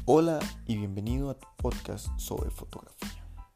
Hola y bienvenido a tu podcast sobre fotografía.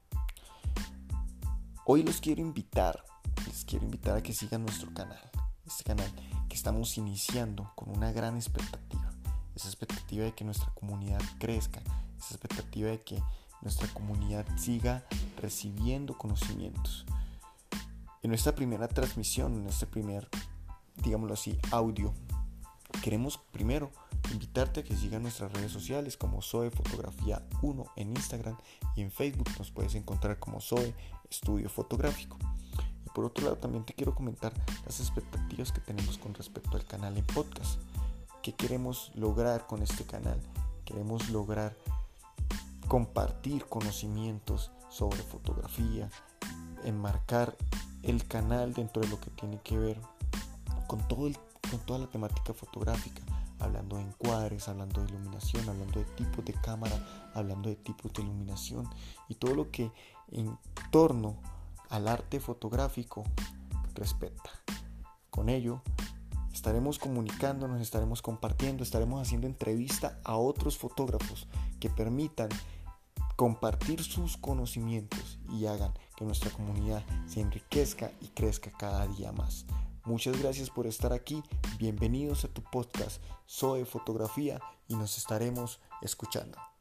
Hoy les quiero invitar a que sigan nuestro canal. Este canal que estamos iniciando con una gran expectativa. Esa expectativa de que nuestra comunidad crezca. Esa expectativa de que nuestra comunidad siga recibiendo conocimientos. En nuestra primera transmisión, en este primer, digámoslo así, audio, queremos primero invitarte a que sigas nuestras redes sociales como Zoe Fotografía 1 en Instagram y en Facebook nos puedes encontrar como Zoe Estudio Fotográfico. Y por otro lado también te quiero comentar las expectativas que tenemos con respecto al canal en podcast. ¿Qué queremos lograr con este canal? Queremos lograr compartir conocimientos sobre fotografía, enmarcar el canal dentro de lo que tiene que ver con toda la temática fotográfica, hablando de encuadres, hablando de iluminación, hablando de tipos de cámara, hablando de tipos de iluminación y todo lo que en torno al arte fotográfico respecta. Con ello estaremos comunicándonos, estaremos compartiendo, estaremos haciendo entrevista a otros fotógrafos que permitan compartir sus conocimientos y hagan que nuestra comunidad se enriquezca y crezca cada día más. Muchas gracias por estar aquí, bienvenidos a tu podcast Zoe Fotografía y nos estaremos escuchando.